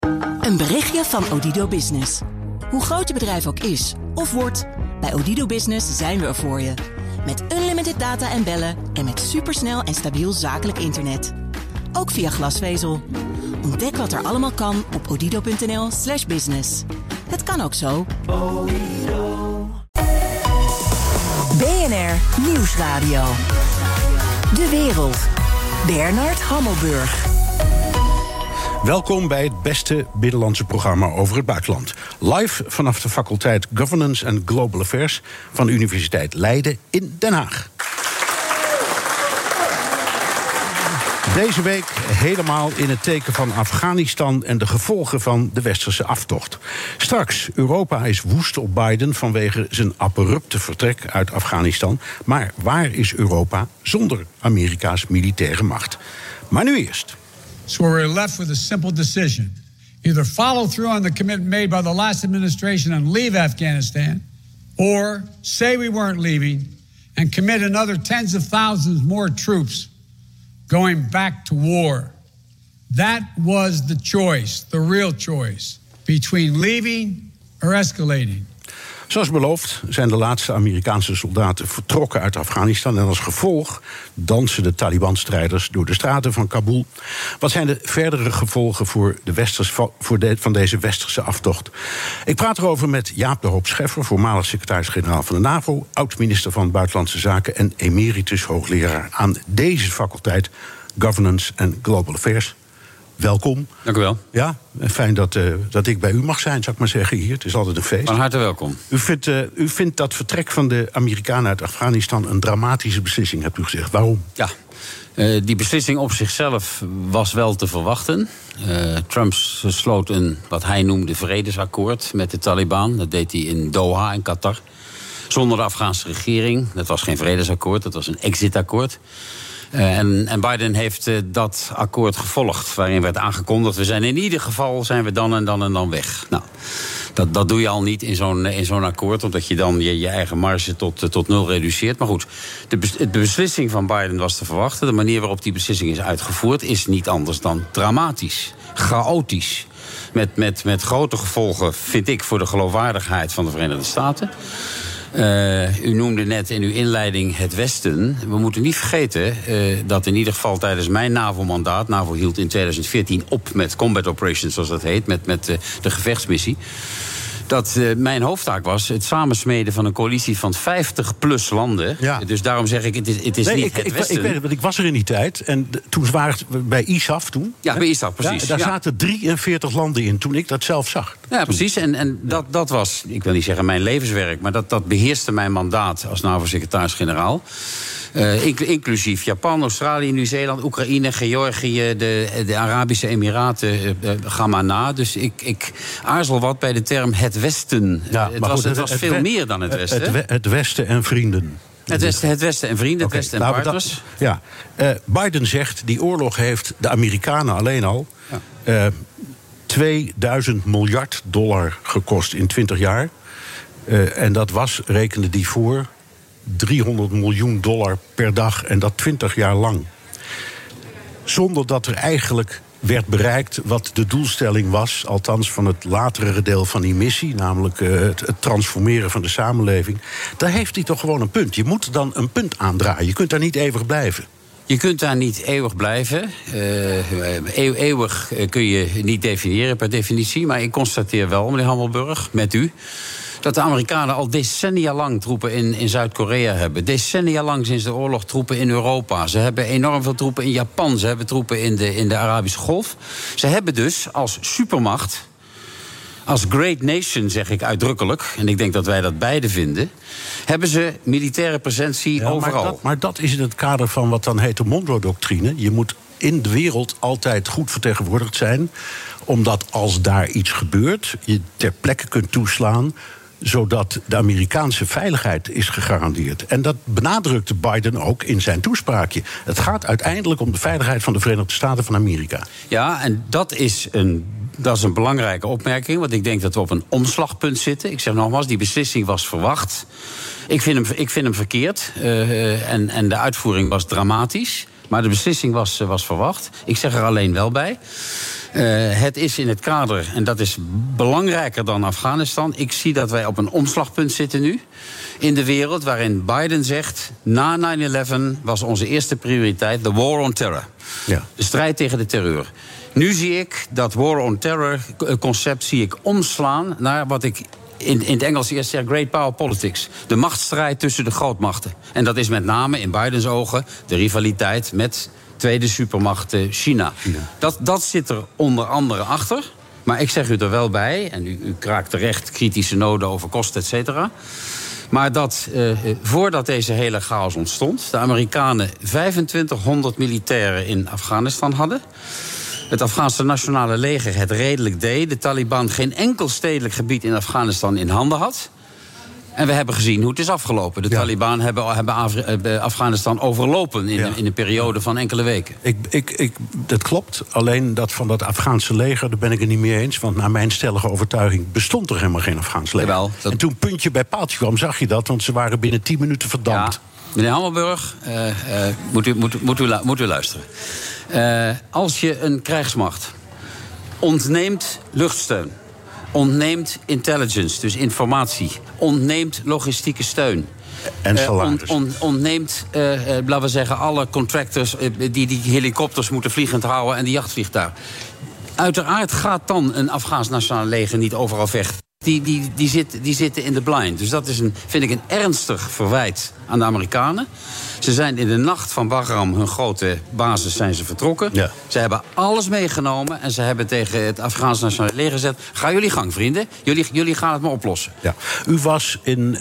Een berichtje van Odido Business. Hoe groot je bedrijf ook is of wordt, bij Odido Business zijn we er voor je. Met unlimited data en bellen en met supersnel en stabiel zakelijk internet. Ook via glasvezel. Ontdek wat er allemaal kan op odido.nl/business. Het kan ook zo. BNR Nieuwsradio. De wereld. Bernard Hammelburg. Welkom bij het beste binnenlandse programma over het buitenland. Live vanaf de faculteit Governance and Global Affairs van de Universiteit Leiden in Den Haag. Deze week helemaal in het teken van Afghanistan en de gevolgen van de westerse aftocht. Straks, Europa is woest op Biden vanwege zijn abrupte vertrek uit Afghanistan. Maar waar is Europa zonder Amerika's militaire macht? Maar nu eerst. So we're left with a simple decision. Either follow through on the commitment made by the last administration and leave Afghanistan, or say we weren't leaving and commit another tens of thousands more troops going back to war. That was the choice, the real choice, between leaving or escalating. Zoals beloofd zijn de laatste Amerikaanse soldaten vertrokken uit Afghanistan. En als gevolg dansen de Taliban-strijders door de straten van Kabul. Wat zijn de verdere gevolgen van deze westerse aftocht? Ik praat erover met Jaap de Hoop Scheffer, voormalig secretaris-generaal van de NAVO, oud-minister van Buitenlandse Zaken en emeritus hoogleraar aan deze faculteit Governance and Global Affairs. Welkom. Dank u wel. Ja, fijn dat ik bij u mag zijn, zou ik maar zeggen hier. Het is altijd een feest. Van harte welkom. U vindt dat vertrek van de Amerikanen uit Afghanistan een dramatische beslissing, hebt u gezegd. Waarom? Ja, die beslissing op zichzelf was wel te verwachten. Trump sloot een, wat hij noemde, vredesakkoord met de Taliban. Dat deed hij in Doha in Qatar. Zonder de Afghaanse regering. Dat was geen vredesakkoord, dat was een exitakkoord. En Biden heeft dat akkoord gevolgd, waarin werd aangekondigd, we zijn in ieder geval zijn we dan en dan en dan weg. Nou, dat doe je al niet in zo'n akkoord, omdat je dan je eigen marge tot nul reduceert. Maar goed, de beslissing van Biden was te verwachten. De manier waarop die beslissing is uitgevoerd is niet anders dan dramatisch, chaotisch. Met grote gevolgen, vind ik, voor de geloofwaardigheid van de Verenigde Staten. U noemde net in uw inleiding het Westen. We moeten niet vergeten dat in ieder geval tijdens mijn NAVO-mandaat... NAVO hield in 2014 op met combat operations, zoals dat heet, met de gevechtsmissie, dat mijn hoofdtaak was het samensmeden van een coalitie van 50+ landen. Ja. Dus daarom zeg ik, het is niet het Westen. Ik weet het, want ik was er in die tijd. En toen waren het bij ISAF toen. Ja, bij ISAF, precies. Ja, daar zaten 43 landen in toen ik dat zelf zag. Ja, precies. En dat was, ik wil niet zeggen mijn levenswerk, maar dat beheerste mijn mandaat als NAVO-secretaris-generaal. Inclusief Japan, Australië, Nieuw-Zeeland, Oekraïne, Georgië, de Arabische Emiraten, ga maar na. Dus ik aarzel wat bij de term het Westen. Ja, het was veel meer dan het Westen. Het Westen en vrienden. Het Westen en vrienden, het Westen en partners. Biden zegt, die oorlog heeft de Amerikanen alleen al $2000 miljard gekost in 20 jaar. En dat was, rekende die voor, $300 miljoen per dag en dat 20 jaar lang. Zonder dat er eigenlijk werd bereikt wat de doelstelling was, althans van het latere deel van die missie, namelijk het transformeren van de samenleving. Daar heeft hij toch gewoon een punt. Je moet dan een punt aandraaien. Je kunt daar niet eeuwig blijven. Je kunt daar niet eeuwig blijven. Eeuwig kun je niet definiëren per definitie. Maar ik constateer wel, meneer Hammelburg, met u, dat de Amerikanen al decennia lang troepen in Zuid-Korea hebben. Decennia lang sinds de oorlog troepen in Europa. Ze hebben enorm veel troepen in Japan. Ze hebben troepen in de Arabische Golf. Ze hebben dus als supermacht, als great nation, zeg ik uitdrukkelijk, en ik denk dat wij dat beide vinden, hebben ze militaire presentie overal. Maar dat is in het kader van wat dan heet de Monroe-doctrine. Je moet in de wereld altijd goed vertegenwoordigd zijn, omdat als daar iets gebeurt, je ter plekke kunt toeslaan, zodat de Amerikaanse veiligheid is gegarandeerd. En dat benadrukte Biden ook in zijn toespraakje. Het gaat uiteindelijk om de veiligheid van de Verenigde Staten van Amerika. Ja, en dat is een belangrijke opmerking, want ik denk dat we op een omslagpunt zitten. Ik zeg nogmaals, die beslissing was verwacht. Ik vind hem verkeerd en de uitvoering was dramatisch. Maar de beslissing was verwacht. Ik zeg er alleen wel bij. Het is in het kader, en dat is belangrijker dan Afghanistan. Ik zie dat wij op een omslagpunt zitten nu in de wereld, waarin Biden zegt, na 9/11 was onze eerste prioriteit de war on terror. Ja. De strijd tegen de terreur. Nu zie ik dat war on terror concept zie ik omslaan naar wat ik in het Engels eerst zeg great power politics. De machtsstrijd tussen de grootmachten. En dat is met name in Bidens ogen de rivaliteit met tweede supermacht China. Dat zit er onder andere achter. Maar ik zeg u er wel bij, en u kraakt terecht kritische noden over kosten, et cetera. Maar dat voordat deze hele chaos ontstond, de Amerikanen 2500 militairen in Afghanistan hadden. Het Afghaanse nationale leger het redelijk deed. De Taliban geen enkel stedelijk gebied in Afghanistan in handen had. En we hebben gezien hoe het is afgelopen. De Taliban hebben Afghanistan overlopen in een periode van enkele weken. Dat klopt. Alleen dat van dat Afghaanse leger, daar ben ik het niet mee eens. Want naar mijn stellige overtuiging bestond er helemaal geen Afghaans leger. Jawel, En toen puntje bij paaltje kwam, zag je dat. Want ze waren binnen 10 minuten verdampt. Ja. Meneer Hammelburg, moet u luisteren. Als je een krijgsmacht ontneemt luchtsteun, ontneemt intelligence, dus informatie, ontneemt logistieke steun, en salaris. Ontneemt, laten we zeggen, alle contractors die helikopters moeten vliegend houden en die jachtvliegtuigen. Uiteraard gaat dan een Afghaans nationaal leger niet overal vechten. Die zitten in de blind. Dus dat is vind ik een ernstig verwijt aan de Amerikanen. Ze zijn in de nacht van Bagram, hun grote basis, zijn ze vertrokken. Ja. Ze hebben alles meegenomen en ze hebben tegen het Afghaans nationale leger gezegd, ga jullie gang, vrienden. Jullie gaan het maar oplossen. Ja. U was in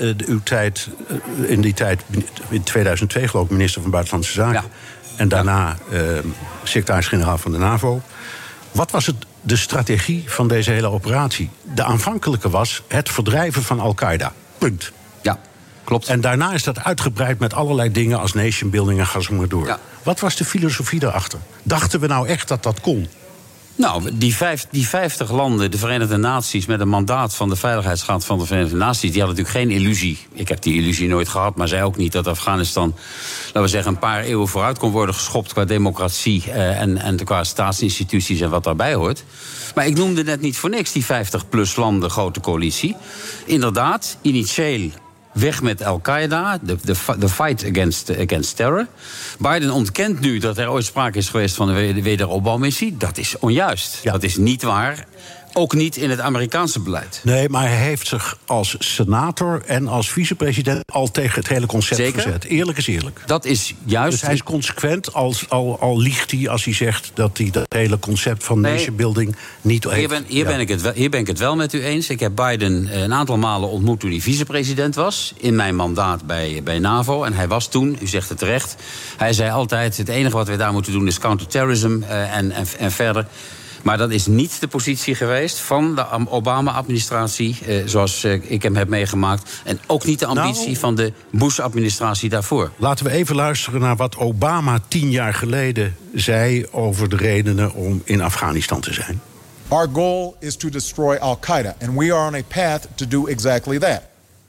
die tijd, in 2002 geloof ik, minister van Buitenlandse Zaken. Ja. En daarna secretaris-generaal van de NAVO. Wat was de strategie van deze hele operatie? De aanvankelijke was het verdrijven van Al-Qaeda. Punt. Ja, klopt. En daarna is dat uitgebreid met allerlei dingen als nation building en ga zo maar door. Ja. Wat was de filosofie daarachter? Dachten we nou echt dat dat kon? Nou, die 50 landen, de Verenigde Naties, met een mandaat van de Veiligheidsraad van de Verenigde Naties, die hadden natuurlijk geen illusie. Ik heb die illusie nooit gehad, maar zij ook niet, dat Afghanistan, laten we zeggen, een paar eeuwen vooruit kon worden geschopt qua democratie en qua staatsinstituties en wat daarbij hoort. Maar ik noemde net niet voor niks die 50-plus landen grote coalitie. Inderdaad, initieel weg met Al-Qaeda, de fight against terror. Biden ontkent nu dat er ooit sprake is geweest van een wederopbouwmissie. Dat is onjuist. Ja. Dat is niet waar. Ook niet in het Amerikaanse beleid. Nee, maar hij heeft zich als senator en als vicepresident al tegen het hele concept verzet. Eerlijk is eerlijk. Dat is juist. Dus hij is consequent, al liegt hij als hij zegt dat hij dat hele concept van nation building niet heeft. Hier ben ik het wel met u eens. Ik heb Biden een aantal malen ontmoet toen hij vicepresident was. In mijn mandaat bij NAVO. En hij was toen, u zegt het terecht, hij zei altijd, het enige wat we daar moeten doen is counterterrorism en verder. Maar dat is niet de positie geweest van de Obama-administratie, zoals ik hem heb meegemaakt. En ook niet de ambitie van de Bush-administratie daarvoor. Laten we even luisteren naar wat Obama 10 jaar geleden zei over de redenen om in Afghanistan te zijn. Our goal is to destroy Al-Qaeda, and we are on a path to do exactly that.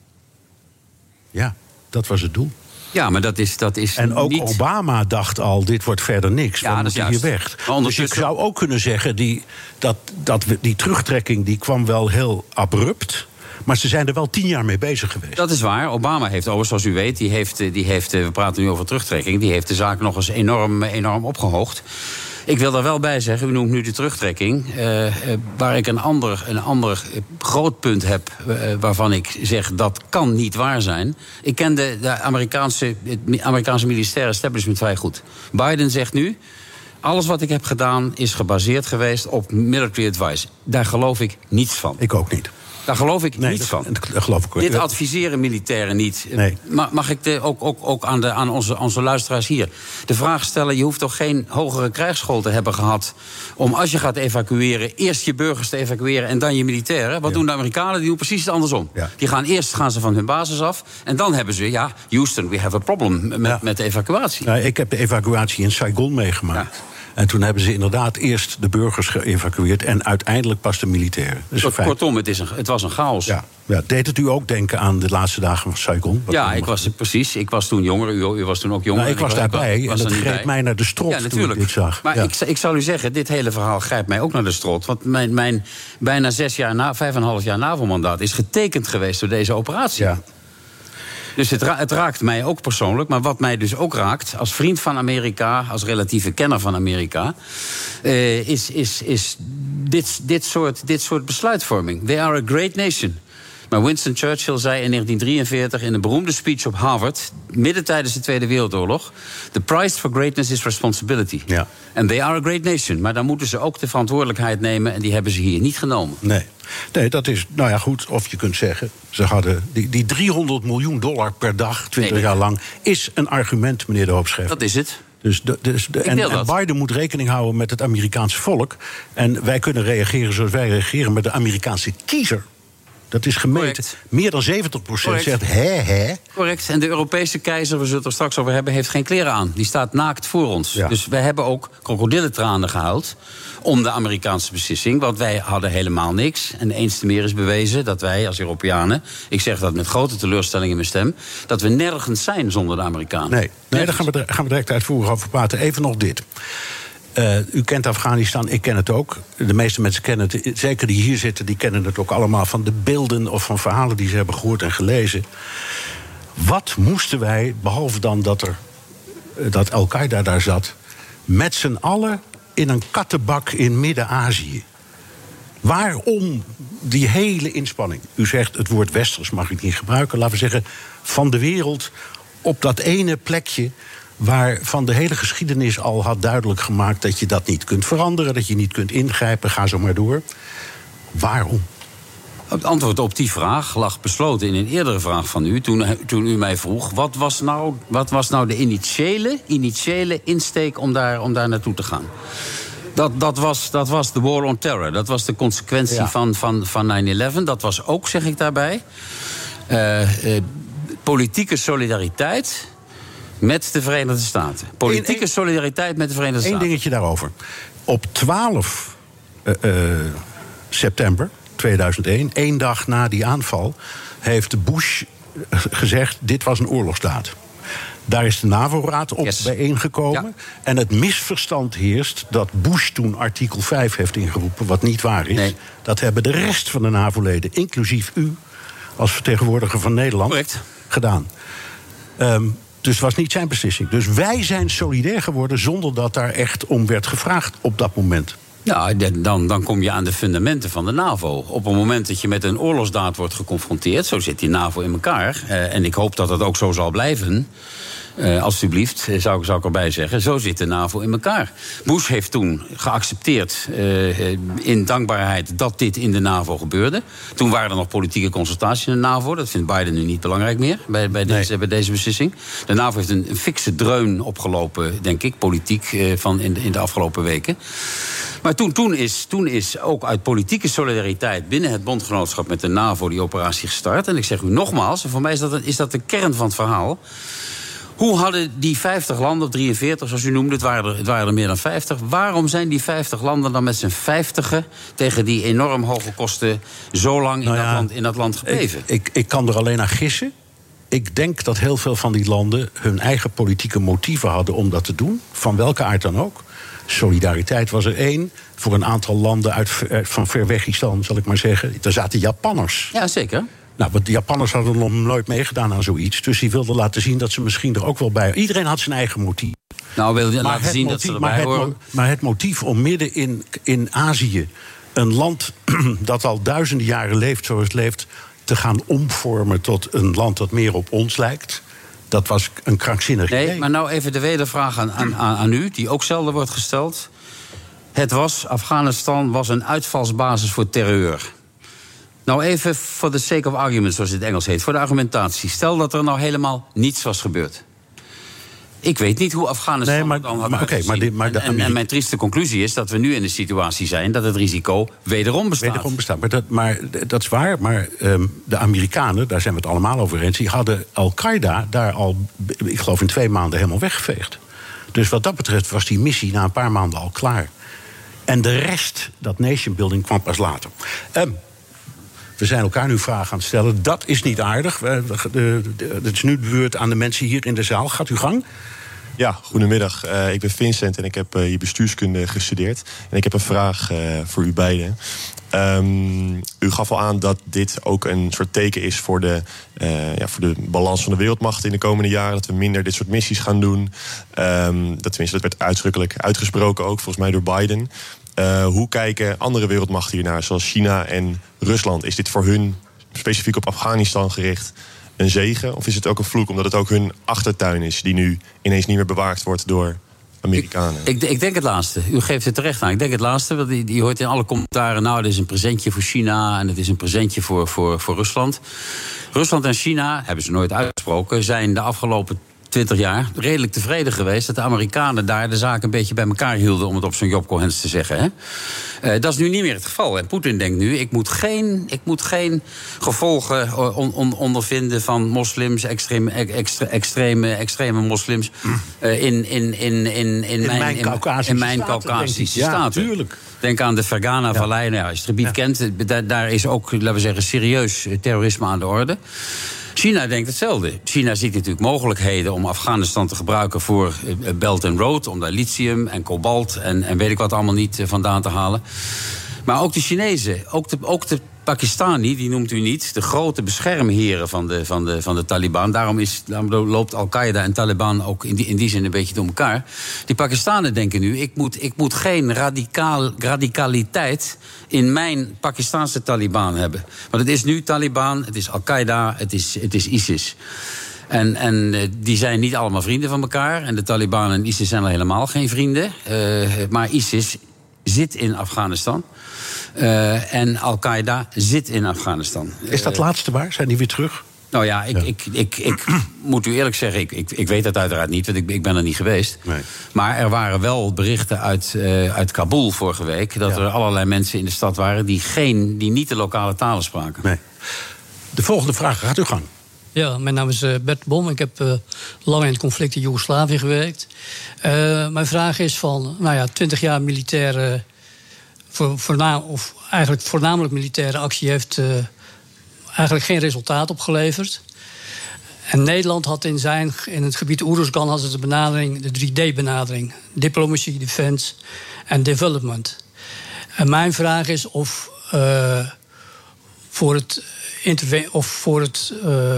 Ja, dat was het doel. Ja, maar dat is en ook niet. Obama dacht al, dit wordt verder niks. Ja, we moeten hier weg. Dus ik zou ook kunnen zeggen, die terugtrekking die kwam wel heel abrupt. Maar ze zijn er wel 10 jaar mee bezig geweest. Dat is waar. Obama heeft overigens, zoals u weet, die heeft we praten nu over terugtrekking, die heeft de zaak nog eens enorm opgehoogd. Ik wil daar wel bij zeggen, u noemt nu de terugtrekking, waar ik een ander groot punt heb, waarvan ik zeg dat kan niet waar zijn. Ik ken het Amerikaanse militaire establishment vrij goed. Biden zegt nu, alles wat ik heb gedaan is gebaseerd geweest op military advice. Daar geloof ik niets van. Ik ook niet. Daar geloof ik niets van. Dat geloof ik ook. Dit adviseren militairen niet. Nee. Mag ik ook aan onze luisteraars hier de vraag stellen, je hoeft toch geen hogere krijgsschool te hebben gehad om, als je gaat evacueren, eerst je burgers te evacueren en dan je militairen? Wat doen de Amerikanen? Die doen precies het andersom. Ja. Die gaan ze van hun basis af en dan hebben ze, Houston, we have a problem met de evacuatie. Nou, ik heb de evacuatie in Saigon meegemaakt. Ja. En toen hebben ze inderdaad eerst de burgers geëvacueerd en uiteindelijk pas de militairen. Dus kortom, het was een chaos. Ja, deed het u ook denken aan de laatste dagen van Saigon? Ja, ik was toen jonger. U was toen ook jonger. Nou, ik was daarbij en dat greep mij naar de strot toen ik dit zag. Maar ik zal u zeggen, dit hele verhaal grijpt mij ook naar de strot. Want mijn bijna 5,5 jaar NAVO-mandaat is getekend geweest door deze operatie. Ja. Dus het raakt mij ook persoonlijk. Maar wat mij dus ook raakt, als vriend van Amerika, als relatieve kenner van Amerika, is dit soort besluitvorming. They are a great nation. Maar Winston Churchill zei in 1943 in een beroemde speech op Harvard, midden tijdens de Tweede Wereldoorlog: The price for greatness is responsibility. Ja. And they are a great nation. Maar dan moeten ze ook de verantwoordelijkheid nemen, en die hebben ze hier niet genomen. Nee, dat is, nou ja, goed, of je kunt zeggen, ze hadden die $300 miljoen per dag, 20 jaar lang, is een argument, meneer de hoofdschef. Dat is het. En Biden moet rekening houden met het Amerikaanse volk. En wij kunnen reageren zoals wij reageren met de Amerikaanse kiezer. Dat is gemeten. Correct. Meer dan 70% zegt hè. Correct. En de Europese keizer, we zullen het er straks over hebben, heeft geen kleren aan. Die staat naakt voor ons. Ja. Dus wij hebben ook krokodillentranen gehuild om de Amerikaanse beslissing. Want wij hadden helemaal niks. En eens te meer is bewezen dat wij als Europeanen, ik zeg dat met grote teleurstelling in mijn stem, dat we nergens zijn zonder de Amerikanen. Nee, daar gaan we direct uitvoerig over praten. Even nog dit. U kent Afghanistan, ik ken het ook. De meeste mensen kennen het, zeker die hier zitten, die kennen het ook allemaal van de beelden of van verhalen die ze hebben gehoord en gelezen. Wat moesten wij, behalve dan dat Al-Qaeda daar zat, met z'n allen in een kattenbak in Midden-Azië? Waarom die hele inspanning? U zegt het woord westers mag ik niet gebruiken. Laten we zeggen van de wereld op dat ene plekje waarvan de hele geschiedenis al had duidelijk gemaakt dat je dat niet kunt veranderen, dat je niet kunt ingrijpen, ga zo maar door. Waarom? Het antwoord op die vraag lag besloten in een eerdere vraag van u, toen u mij vroeg, wat was nou de initiële insteek om daar naartoe te gaan? Dat was de war on terror. Dat was de consequentie van 9/11. Dat was ook, zeg ik daarbij, politieke solidariteit met de Verenigde Staten. Politieke solidariteit met de Verenigde Staten. Eén dingetje daarover. Op 12 september 2001, 1 dag na die aanval, heeft Bush gezegd: dit was een oorlogsdaad. Daar is de NAVO-raad op bijeengekomen. Ja. En het misverstand heerst dat Bush toen artikel 5 heeft ingeroepen, wat niet waar is. Nee. Dat hebben de rest van de NAVO-leden, inclusief u als vertegenwoordiger van Nederland, gedaan. Dus het was niet zijn beslissing. Dus wij zijn solidair geworden zonder dat daar echt om werd gevraagd op dat moment. Ja, dan kom je aan de fundamenten van de NAVO. Op het moment dat je met een oorlogsdaad wordt geconfronteerd, zo zit die NAVO in elkaar. En ik hoop dat dat ook zo zal blijven. Alsjeblieft, zou ik erbij zeggen. Zo zit de NAVO in elkaar. Bush heeft toen geaccepteerd, in dankbaarheid, dat dit in de NAVO gebeurde. Toen waren er nog politieke consultaties in de NAVO. Dat vindt Biden nu niet belangrijk meer bij deze beslissing. De NAVO heeft een fikse dreun opgelopen, denk ik, politiek, in de afgelopen weken. Maar toen is ook uit politieke solidariteit binnen het bondgenootschap met de NAVO die operatie gestart. En ik zeg u nogmaals, en voor mij is dat de kern van het verhaal. Hoe hadden die 50 landen, of 43 zoals u noemde, het waren er meer dan 50... waarom zijn die 50 landen dan met z'n 50 tegen die enorm hoge kosten zo lang in dat land gebleven? Ik kan er alleen naar gissen. Ik denk dat heel veel van die landen hun eigen politieke motieven hadden om dat te doen, van welke aard dan ook. Solidariteit was er 1. Voor een aantal landen van Verwegistan, zal ik maar zeggen. Daar zaten Japanners. Ja, zeker. Nou, want de Japanners hadden nog nooit meegedaan aan zoiets. Dus die wilden laten zien dat ze misschien er ook wel bij. Iedereen had zijn eigen motief. Nou, wil je laten zien dat ze erbij horen. Maar het motief om midden in Azië een land dat al duizenden jaren leeft zoals het leeft, te gaan omvormen tot een land dat meer op ons lijkt, dat was een krankzinnig idee. Nee, maar nou even de wedervraag aan u, die ook zelden wordt gesteld. Afghanistan was een uitvalsbasis voor terreur. Nou even for the sake of argument, zoals het in het Engels heet, voor de argumentatie. Stel dat er nou helemaal niets was gebeurd. Ik weet niet hoe Afghanistan dan had uitgezien. En mijn trieste conclusie is dat we nu in de situatie zijn dat het risico wederom bestaat. Maar dat is waar, maar de Amerikanen, daar zijn we het allemaal over eens, die hadden Al-Qaeda daar al, ik geloof in 2 maanden helemaal weggeveegd. Dus wat dat betreft was die missie na een paar maanden al klaar. En de rest, dat nationbuilding, kwam pas later. We zijn elkaar nu vragen aan het stellen. Dat is niet aardig. Het is nu de beurt aan de mensen hier in de zaal. Gaat uw gang? Ja, goedemiddag. Ik ben Vincent en ik heb hier bestuurskunde gestudeerd. En ik heb een vraag voor u beiden. U gaf al aan dat dit ook een soort teken is voor de balans van de wereldmacht in de komende jaren. Dat we minder dit soort missies gaan doen. Dat werd uitdrukkelijk uitgesproken ook, volgens mij door Biden. Hoe kijken andere wereldmachten hiernaar, zoals China en Rusland? Is dit voor hun, specifiek op Afghanistan gericht, een zegen? Of is het ook een vloek, omdat het ook hun achtertuin is, die nu ineens niet meer bewaakt wordt door Amerikanen? Ik denk het laatste. U geeft het terecht aan. Ik denk het laatste, want je hoort in alle commentaren, nou, dit is een presentje voor China en het is een presentje voor Rusland. Rusland en China, hebben ze nooit uitgesproken, zijn de afgelopen 20 jaar redelijk tevreden geweest dat de Amerikanen daar de zaak een beetje bij elkaar hielden, om het op zo'n Job Cohens te zeggen. Hè? Dat is nu niet meer het geval. En Poetin denkt nu, ik moet geen gevolgen ondervinden van moslims, extreme moslims in mijn Kaukasische staten. Tuurlijk. Denk aan de Fergana-vallei. Nou, als je het gebied kent, daar is ook, laten we zeggen, serieus terrorisme aan de orde. China denkt hetzelfde. China ziet natuurlijk mogelijkheden om Afghanistan te gebruiken voor Belt and Road, om daar lithium en kobalt en weet ik wat allemaal niet vandaan te halen. Maar ook de Chinezen, ook de Pakistani, die noemt u niet, de grote beschermheren van de Taliban. Daarom loopt Al-Qaeda en Taliban ook in die zin een beetje door elkaar. Die Pakistanen denken nu, ik moet geen radicaliteit in mijn Pakistaanse Taliban hebben. Want het is nu Taliban, het is Al-Qaeda, het is ISIS. En die zijn niet allemaal vrienden van elkaar. En de Taliban en ISIS zijn al helemaal geen vrienden. Maar ISIS zit in Afghanistan. En Al-Qaeda zit in Afghanistan. Is dat laatste waar? Zijn die weer terug? Nou ja, ik moet u eerlijk zeggen, ik weet dat uiteraard niet, want ik ben er niet geweest. Nee. Maar er waren wel berichten uit Kabul vorige week dat er allerlei mensen in de stad waren die niet de lokale talen spraken. Nee. De volgende vraag, gaat uw gang. Ja, mijn naam is Bert Bom. Ik heb lang in het conflict in Joegoslavië gewerkt. Mijn vraag is van, 20 jaar militaire, voornamelijk militaire actie heeft eigenlijk geen resultaat opgeleverd. En Nederland had in het gebied Oeruzgan had het de benadering, de 3D-benadering. Diplomacy, defense en development. En mijn vraag is of voor het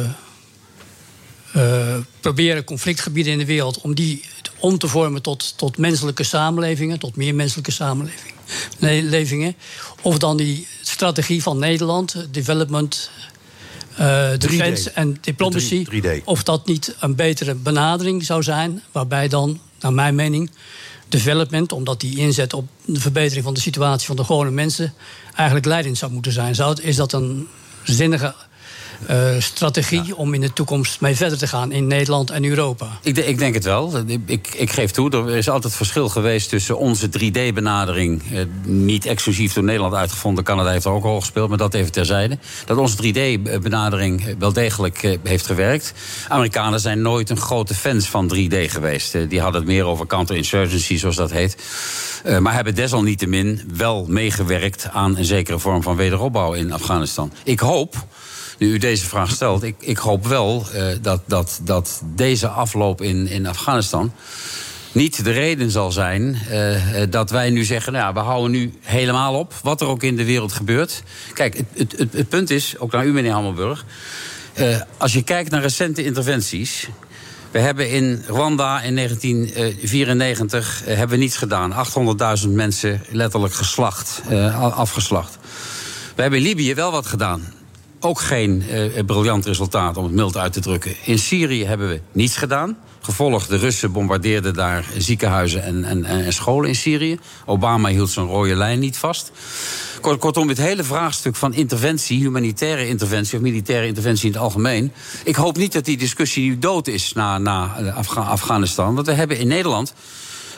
proberen conflictgebieden in de wereld, om die om te vormen tot menselijke samenlevingen, tot meer menselijke samenlevingen. Of dan die strategie van Nederland, development, defense en diplomacy, 3D. Of dat niet een betere benadering zou zijn, waarbij dan, naar mijn mening, development, omdat die inzet op de verbetering van de situatie van de gewone mensen, eigenlijk leidend zou moeten zijn. Is dat een zinnige strategie om in de toekomst mee verder te gaan in Nederland en Europa? Ik denk het wel. Ik geef toe, er is altijd verschil geweest tussen onze 3D-benadering, niet exclusief door Nederland uitgevonden, Canada heeft er ook al gespeeld, maar dat even terzijde. Dat onze 3D-benadering wel degelijk heeft gewerkt. Amerikanen zijn nooit een grote fans van 3D geweest. Die hadden het meer over counterinsurgency, zoals dat heet. Maar hebben desalniettemin wel meegewerkt aan een zekere vorm van wederopbouw in Afghanistan. Ik hoop, nu u deze vraag stelt, ik hoop wel dat deze afloop in Afghanistan niet de reden zal zijn dat wij nu zeggen, we houden nu helemaal op, wat er ook in de wereld gebeurt. Kijk, het punt is, ook naar u meneer Hammelburg, als je kijkt naar recente interventies. We hebben in Rwanda in 1994 hebben we niets gedaan. 800.000 mensen letterlijk afgeslacht. We hebben in Libië wel wat gedaan. Ook geen briljant resultaat, om het mild uit te drukken. In Syrië hebben we niets gedaan. Gevolg, de Russen bombardeerden daar ziekenhuizen en scholen in Syrië. Obama hield zijn rode lijn niet vast. Kortom, het hele vraagstuk van interventie, humanitaire interventie of militaire interventie in het algemeen. Ik hoop niet dat die discussie nu dood is na Afghanistan. Want we hebben in Nederland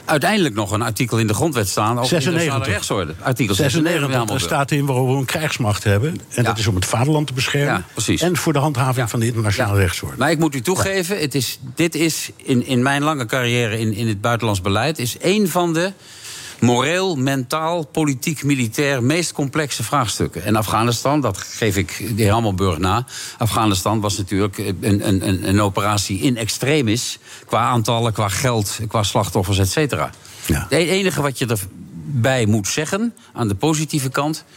uiteindelijk nog een artikel in de grondwet staan over internationale rechtsorde. Artikel 96. Er staat in waarom we een krijgsmacht hebben. En dat is om het vaderland te beschermen. Ja, en voor de handhaving van de internationale rechtsorde. Maar ik moet u toegeven, dit is in mijn lange carrière in het buitenlands beleid is één van de moreel, mentaal, politiek, militair meest complexe vraagstukken. En Afghanistan, dat geef ik de heer Hammelburg na. Afghanistan was natuurlijk een operatie in extremis. Qua aantallen, qua geld, qua slachtoffers, et cetera. Ja. Het enige wat je erbij moet zeggen, aan de positieve kant,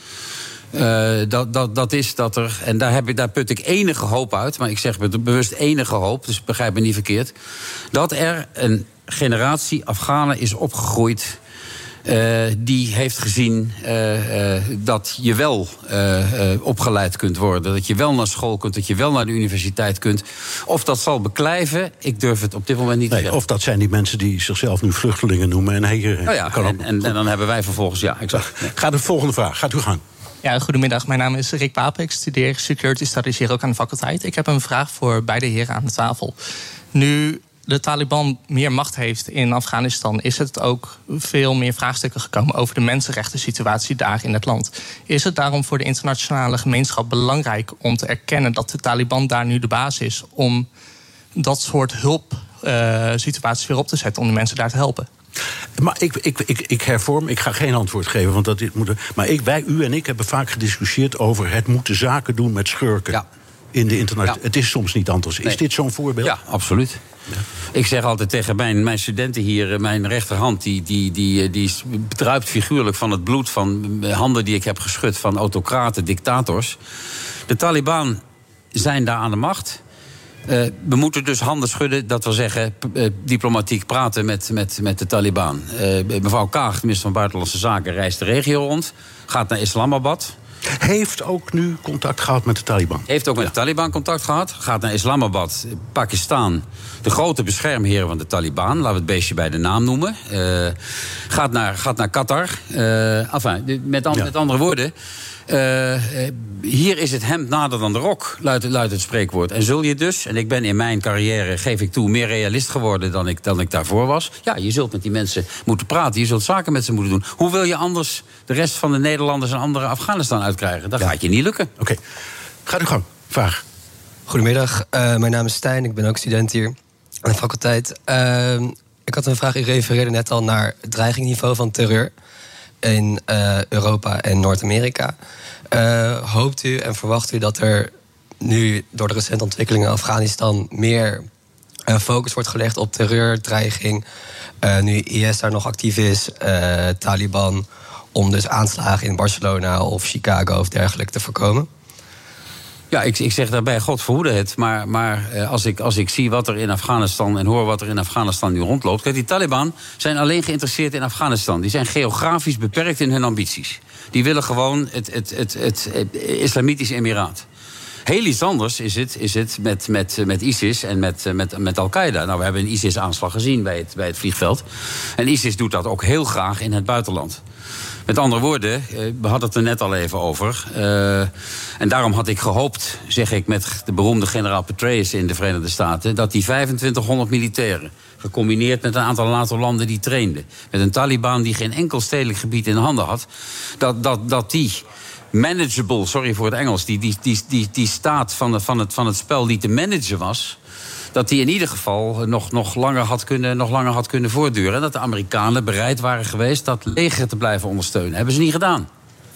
dat is dat er, en daar put ik enige hoop uit, maar ik zeg bewust enige hoop, dus begrijp me niet verkeerd, dat er een generatie Afghanen is opgegroeid die heeft gezien dat je wel opgeleid kunt worden. Dat je wel naar school kunt, dat je wel naar de universiteit kunt. Of dat zal beklijven, ik durf het op dit moment niet te zeggen. Of dat zijn die mensen die zichzelf nu vluchtelingen noemen. En dan hebben wij vervolgens, exact. Ga de volgende vraag, gaat u gang. Ja, goedemiddag. Mijn naam is Rick Papen. Ik studeer Security Studies hier ook aan de faculteit. Ik heb een vraag voor beide heren aan de tafel. Nu de Taliban meer macht heeft in Afghanistan, is het ook veel meer vraagstukken gekomen over de mensenrechten situatie daar in het land. Is het daarom voor de internationale gemeenschap belangrijk om te erkennen dat de Taliban daar nu de baas is om dat soort hulpsituaties weer op te zetten om de mensen daar te helpen? Maar ik hervorm, ik ga geen antwoord geven, want dat moet. Maar u en ik hebben vaak gediscussieerd over het moeten zaken doen met schurken. Ja. In de internet. Ja. Het is soms niet anders. Is dit zo'n voorbeeld? Ja, absoluut. Ja. Ik zeg altijd tegen mijn studenten hier, mijn rechterhand, die bedruipt figuurlijk van het bloed van handen die ik heb geschud van autocraten, dictators. De Taliban zijn daar aan de macht. We moeten dus handen schudden, dat wil zeggen diplomatiek praten met de Taliban. Mevrouw Kaag, minister van Buitenlandse Zaken, reist de regio rond, gaat naar Islamabad. Heeft ook nu contact gehad met de Taliban. Heeft ook met de Taliban contact gehad. Gaat naar Islamabad, Pakistan. De grote beschermheren van de Taliban. Laten we het beestje bij de naam noemen. Gaat naar Qatar. Met andere woorden. Hier is het hemd nader dan de rok, luidt het spreekwoord. En zul je dus, en ik ben in mijn carrière, geef ik toe, meer realist geworden dan ik daarvoor was. Ja, je zult met die mensen moeten praten. Je zult zaken met ze moeten doen. Hoe wil je anders de rest van de Nederlanders en anderen Afghanistan uitkrijgen? Dat gaat je niet lukken. Oké. Gaat u gang. Vraag. Goedemiddag. Mijn naam is Stijn. Ik ben ook student hier aan de faculteit. Ik had een vraag. U refereerde net al naar het dreigingniveau van terreur in Europa en Noord-Amerika. Hoopt u en verwacht u dat er nu door de recente ontwikkelingen in Afghanistan meer focus wordt gelegd op terreurdreiging, nu IS daar nog actief is, Taliban, om dus aanslagen in Barcelona of Chicago of dergelijke te voorkomen? Ja, ik zeg daarbij, God verhoede het. Maar als ik zie wat er in Afghanistan en hoor wat er in Afghanistan nu rondloopt. Kijk, die Taliban zijn alleen geïnteresseerd in Afghanistan. Die zijn geografisch beperkt in hun ambities. Die willen gewoon het Islamitische Emiraat. Heel iets anders is het met ISIS en met Al-Qaeda. Nou, we hebben een ISIS-aanslag gezien bij het vliegveld. En ISIS doet dat ook heel graag in het buitenland. Met andere woorden, we hadden het er net al even over. En daarom had ik gehoopt, zeg ik, met de beroemde generaal Petraeus in de Verenigde Staten, dat die 2500 militairen, gecombineerd met een aantal NATO-landen die trainden, met een Taliban die geen enkel stedelijk gebied in handen had, dat die manageable, sorry voor het Engels, die staat van het spel die te managen was, dat die in ieder geval nog langer had kunnen voortduren. En dat de Amerikanen bereid waren geweest dat leger te blijven ondersteunen. Hebben ze niet gedaan.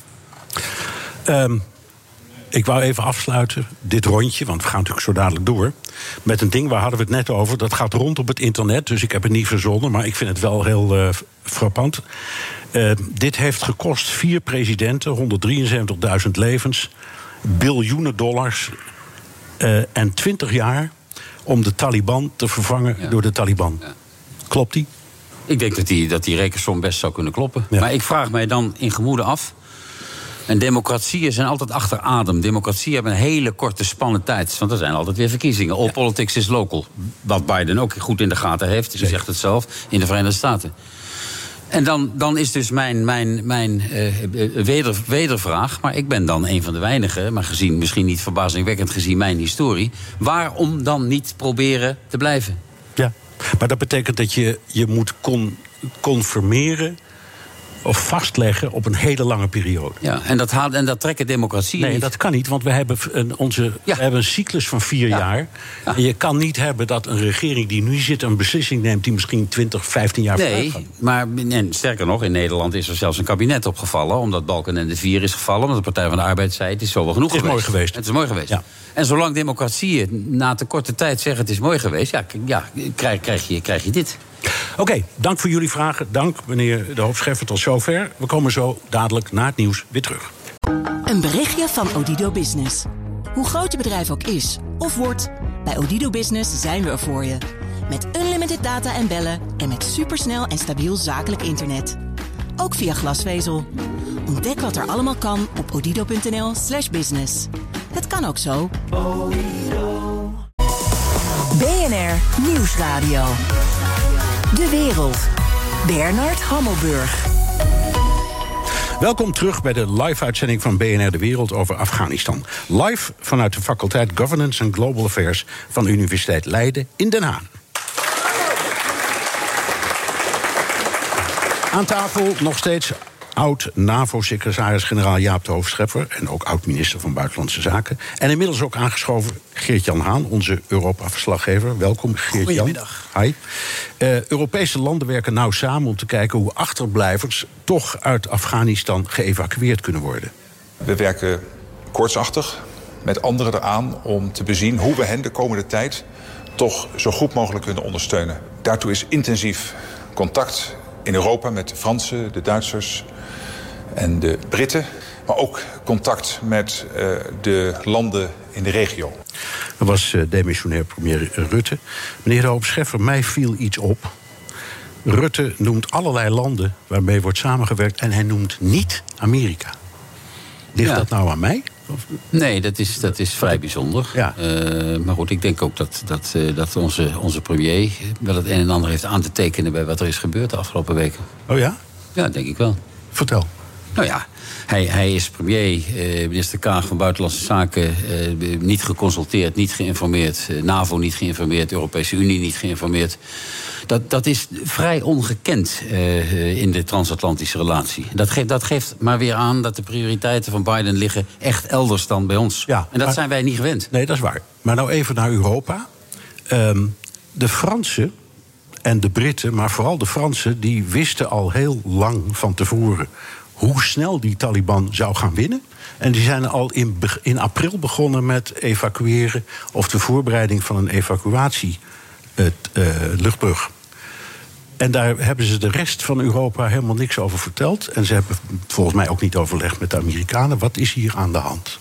Ik wou even afsluiten, dit rondje, want we gaan natuurlijk zo dadelijk door, met een ding, waar hadden we het net over, dat gaat rond op het internet, dus ik heb het niet verzonnen, maar ik vind het wel heel frappant. Dit heeft gekost 4 presidenten, 173.000 levens, biljoenen dollars en 20 jaar om de Taliban te vervangen door de Taliban. Ja. Klopt die? Ik denk dat die rekensom best zou kunnen kloppen. Ja. Maar ik vraag mij dan in gemoede af. En democratieën zijn altijd achter adem. Democratieën hebben een hele korte spanne tijd. Want er zijn altijd weer verkiezingen. All politics is local. Wat Biden ook goed in de gaten heeft. Hij zegt het zelf in de Verenigde Staten. En dan is dus mijn wedervraag, maar ik ben dan een van de weinigen, maar misschien niet verbazingwekkend gezien mijn historie, waarom dan niet proberen te blijven? Ja, maar dat betekent dat je moet confirmeren of vastleggen op een hele lange periode. Ja, en dat trekken democratieën Nee, niet. dat kan niet, want we hebben een cyclus van 4 jaar. Ja. En je kan niet hebben dat een regering die nu zit een beslissing neemt die misschien 20, 15 jaar vooruit gaat. Maar sterker nog, in Nederland is er zelfs een kabinet opgevallen, omdat Balkenende 4 is gevallen, omdat de Partij van de Arbeid zei, het is zo wel genoeg geweest. Het is mooi geweest. Het is mooi geweest. Ja. En zolang democratieën na te korte tijd zeggen het is mooi geweest, krijg je dit. Oké, dank voor jullie vragen. Dank, meneer de Hoofdscheffer, tot zover. We komen zo dadelijk na het nieuws weer terug. Een berichtje van Odido Business. Hoe groot je bedrijf ook is of wordt, bij Odido Business zijn we er voor je. Met unlimited data en bellen en met supersnel en stabiel zakelijk internet. Ook via glasvezel. Ontdek wat er allemaal kan op odido.nl/business. Het kan ook zo. BNR Nieuwsradio. De wereld. Bernard Hammelburg. Welkom terug bij de live-uitzending van BNR De Wereld over Afghanistan. Live vanuit de faculteit Governance and Global Affairs van de Universiteit Leiden in Den Haag. Aan tafel nog steeds oud-NAVO-secretaris-generaal Jaap de Hoofdscheffer en ook oud-minister van Buitenlandse Zaken. En inmiddels ook aangeschoven Geert-Jan Haan, onze Europa-verslaggever. Welkom, Geert-Jan. Goedemiddag. Hi. Europese landen werken nauw samen om te kijken hoe achterblijvers toch uit Afghanistan geëvacueerd kunnen worden. We werken koortsachtig met anderen eraan om te bezien hoe we hen de komende tijd toch zo goed mogelijk kunnen ondersteunen. Daartoe is intensief contact in Europa met de Fransen, de Duitsers en de Britten. Maar ook contact met de landen in de regio. Dat was demissionair premier Rutte. Meneer de Hoofdscheffer, mij viel iets op. Rutte noemt allerlei landen waarmee wordt samengewerkt en hij noemt niet Amerika. Ligt dat nou aan mij? Nee, dat is vrij bijzonder. Ja. Maar goed, ik denk ook dat onze premier wel het een en ander heeft aan te tekenen bij wat er is gebeurd de afgelopen weken. Oh ja? Ja, denk ik wel. Vertel. Nou ja, hij is premier, minister Kaag van Buitenlandse Zaken, niet geconsulteerd, niet geïnformeerd. NAVO niet geïnformeerd, Europese Unie niet geïnformeerd. Dat is vrij ongekend in de transatlantische relatie. Dat geeft maar weer aan dat de prioriteiten van Biden liggen echt elders dan bij ons. Ja, en dat zijn wij niet gewend. Nee, dat is waar. Maar nou even naar Europa. De Fransen en de Britten, maar vooral de Fransen, die wisten al heel lang van tevoren hoe snel die Taliban zou gaan winnen. En die zijn al in april begonnen met evacueren of de voorbereiding van een evacuatie luchtbrug. En daar hebben ze de rest van Europa helemaal niks over verteld. En ze hebben volgens mij ook niet overlegd met de Amerikanen. Wat is hier aan de hand?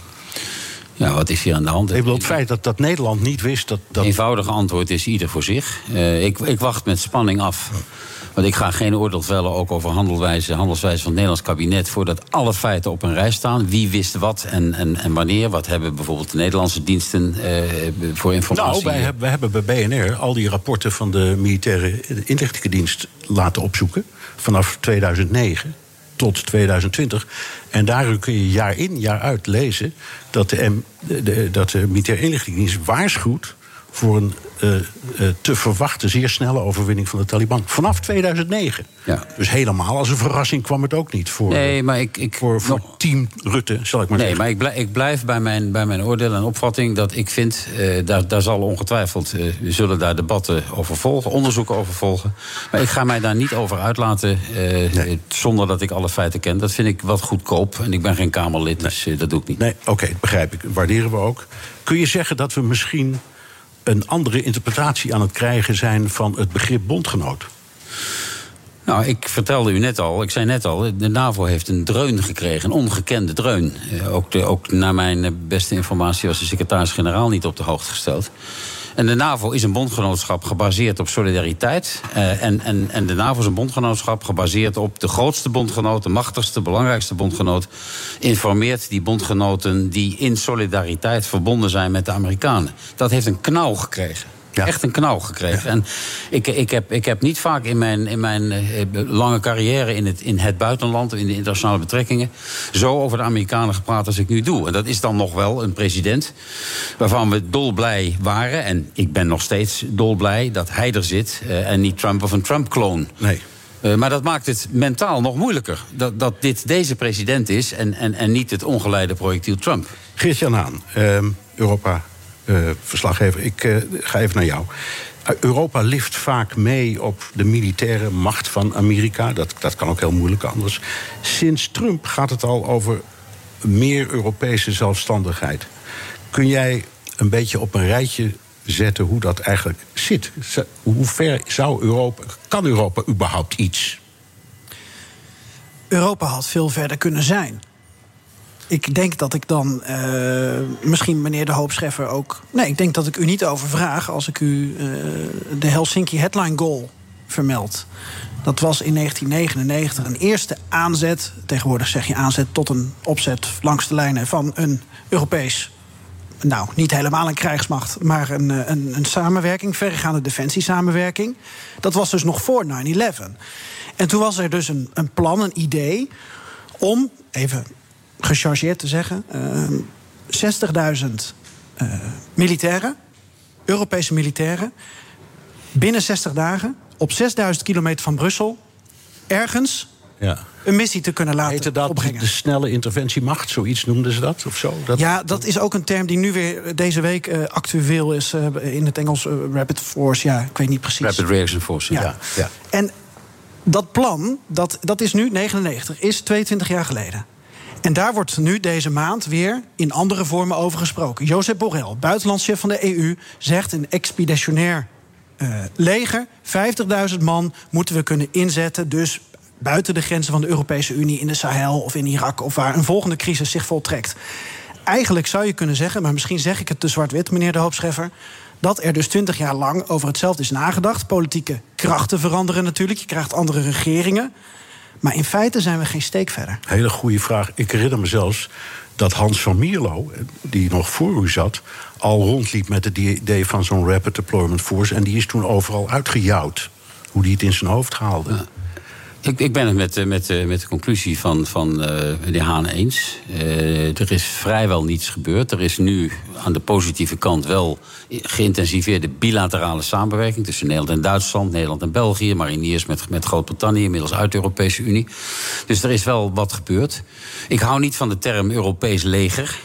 Ja, wat is hier aan de hand? Ik bedoel, het feit dat Nederland niet wist dat... Het eenvoudige antwoord is ieder voor zich. Ik wacht met spanning af. Want ik ga geen oordeel vellen ook over handelswijze van het Nederlands kabinet voordat alle feiten op een rij staan. Wie wist wat en wanneer? Wat hebben bijvoorbeeld de Nederlandse diensten voor informatie? Nou, wij hebben bij BNR al die rapporten van de militaire inlichtingendienst laten opzoeken. Vanaf 2009 tot 2020. En daarin kun je jaar in, jaar uit lezen dat de militaire inlichtingendienst waarschuwt voor een te verwachten zeer snelle overwinning van de Taliban. Vanaf 2009. Ja. Dus helemaal als een verrassing kwam het ook niet voor, nee, maar voor team Rutte, zal ik maar zeggen. Nee, maar ik blijf bij mijn oordeel en opvatting dat ik vind, daar zal ongetwijfeld, we zullen daar debatten over volgen, onderzoeken over volgen. Maar ik ga mij daar niet over uitlaten zonder dat ik alle feiten ken. Dat vind ik wat goedkoop en ik ben geen Kamerlid, dus dat doe ik niet. Nee, oké, begrijp ik. Waarderen we ook. Kun je zeggen dat we misschien een andere interpretatie aan het krijgen zijn van het begrip bondgenoot? Nou, ik zei net al, de NAVO heeft een dreun gekregen, een ongekende dreun. Ook naar mijn beste informatie was de secretaris-generaal niet op de hoogte gesteld. En de NAVO is een bondgenootschap gebaseerd op solidariteit. En de NAVO is een bondgenootschap gebaseerd op de grootste bondgenoot, de machtigste, belangrijkste bondgenoot. Informeert die bondgenoten die in solidariteit verbonden zijn met de Amerikanen. Dat heeft een knauw gekregen. Ja. Echt een knauw gekregen. Ja. En ik heb niet vaak in mijn lange carrière in het buitenland, in de internationale betrekkingen, zo over de Amerikanen gepraat als ik nu doe. En dat is dan nog wel een president waarvan we dolblij waren. En ik ben nog steeds dolblij dat hij er zit en niet Trump of een Trump-kloon. Nee. Maar dat maakt het mentaal nog moeilijker. Dat dit deze president is en niet het ongeleide projectiel Trump. Geert-Jan Haan, Europa-verslaggever, ik ga even naar jou. Europa lift vaak mee op de militaire macht van Amerika. Dat kan ook heel moeilijk anders. Sinds Trump gaat het al over meer Europese zelfstandigheid. Kun jij een beetje op een rijtje zetten hoe dat eigenlijk zit? Hoe ver kan Europa überhaupt iets? Europa had veel verder kunnen zijn. Ik denk dat ik dan misschien meneer de Hoop-Scheffer ook... Nee, ik denk dat ik u niet over vraag als ik u de Helsinki Headline Goal vermeld. Dat was in 1999 een eerste aanzet. Tegenwoordig zeg je aanzet tot een opzet langs de lijnen van een Europees... Nou, niet helemaal een krijgsmacht, maar een samenwerking, verregaande defensiesamenwerking. Dat was dus nog voor 9/11. En toen was er dus een plan, een idee om, even gechargeerd te zeggen, 60.000 militairen, Europese militairen, binnen 60 dagen, op 6.000 kilometer van Brussel, ergens... Ja. Een missie te kunnen laten opbrengen. De snelle interventiemacht, zoiets noemden ze dat? Of zo? Dat is ook een term die nu weer deze week actueel is. In het Engels Rapid Force, ja, ik weet niet precies. Rapid Reaction Force, ja. En dat plan, dat is nu 99, is 22 jaar geleden. En daar wordt nu deze maand weer in andere vormen over gesproken. Josep Borrell, buitenlandschef van de EU, zegt een expeditionair leger, 50.000 man moeten we kunnen inzetten, dus buiten de grenzen van de Europese Unie, in de Sahel of in Irak, of waar een volgende crisis zich voltrekt. Eigenlijk zou je kunnen zeggen, maar misschien zeg ik het te zwart-wit, meneer de Hoop-Scheffer, dat er dus 20 jaar lang over hetzelfde is nagedacht. Politieke krachten veranderen natuurlijk, je krijgt andere regeringen. Maar in feite zijn we geen steek verder. Hele goede vraag. Ik herinner me zelfs dat Hans van Mierlo, die nog voor u zat, al rondliep met het idee van zo'n Rapid Deployment Force. En die is toen overal uitgejouwd. Hoe die het in zijn hoofd haalde. Ja. Ik ben het met de conclusie van de Haan eens. Er is vrijwel niets gebeurd. Er is nu aan de positieve kant wel geïntensiveerde bilaterale samenwerking tussen Nederland en Duitsland, Nederland en België, mariniers met Groot-Brittannië, inmiddels uit de Europese Unie. Dus er is wel wat gebeurd. Ik hou niet van de term Europees leger.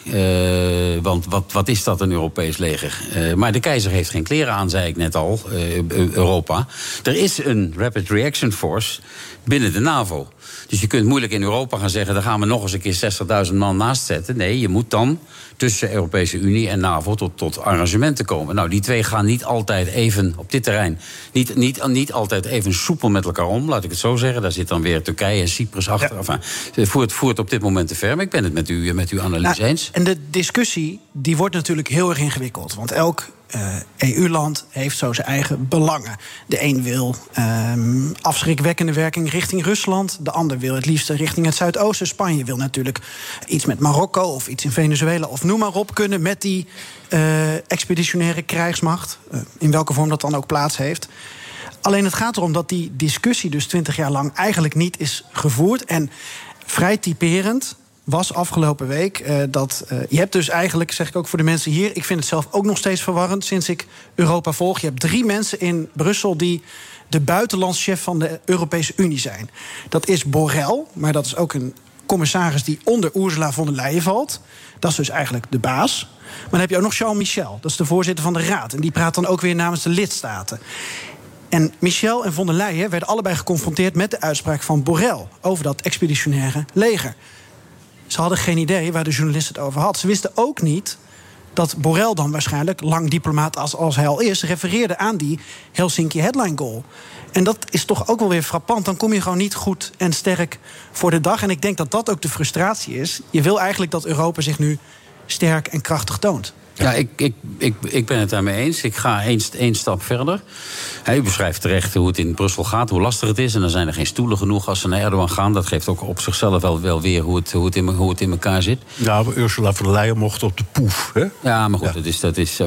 Want wat is dat, een Europees leger? Maar de keizer heeft geen kleren aan, zei ik net al, Europa. Er is een Rapid Reaction Force binnen de NAVO. Dus je kunt moeilijk in Europa gaan zeggen, daar gaan we nog eens een keer 60.000 man naast zetten. Nee, je moet dan tussen Europese Unie en NAVO tot arrangementen komen. Nou, die twee gaan niet altijd even op dit terrein, niet altijd even soepel met elkaar om, laat ik het zo zeggen. Daar zit dan weer Turkije en Cyprus achter. Ja. Enfin, voert op dit moment te ver. Maar ik ben het met uw analyse eens. En de discussie die wordt natuurlijk heel erg ingewikkeld. Want elk EU-land heeft zo zijn eigen belangen. De een wil afschrikwekkende werking richting Rusland. De ander wil het liefst richting het Zuidoosten. Spanje wil natuurlijk iets met Marokko of iets in Venezuela of noem maar op kunnen met die expeditionaire krijgsmacht. In welke vorm dat dan ook plaats heeft. Alleen het gaat erom dat die discussie dus 20 jaar lang eigenlijk niet is gevoerd. En vrij typerend was afgelopen week je hebt dus eigenlijk, zeg ik ook voor de mensen hier, ik vind het zelf ook nog steeds verwarrend sinds ik Europa volg. Je hebt 3 mensen in Brussel die de buitenlandschef van de Europese Unie zijn. Dat is Borrell, maar dat is ook een commissaris die onder Ursula von der Leyen valt. Dat is dus eigenlijk de baas. Maar dan heb je ook nog Charles Michel, dat is de voorzitter van de Raad. En die praat dan ook weer namens de lidstaten. En Michel en von der Leyen werden allebei geconfronteerd met de uitspraak van Borrell over dat expeditionaire leger. Ze hadden geen idee waar de journalist het over had. Ze wisten ook niet dat Borrell dan waarschijnlijk, lang diplomaat als hij al is, refereerde aan die Helsinki Headline Goal. En dat is toch ook wel weer frappant. Dan kom je gewoon niet goed en sterk voor de dag. En ik denk dat dat ook de frustratie is. Je wil eigenlijk dat Europa zich nu sterk en krachtig toont. Ja, ik ben het daarmee eens. Ik ga één stap verder. U beschrijft terecht hoe het in Brussel gaat, hoe lastig het is. En dan zijn er geen stoelen genoeg als ze naar Erdogan gaan. Dat geeft ook op zichzelf wel weer hoe het in elkaar zit. Ja, maar Ursula von der Leyen mocht op de poef, hè? Ja, maar goed,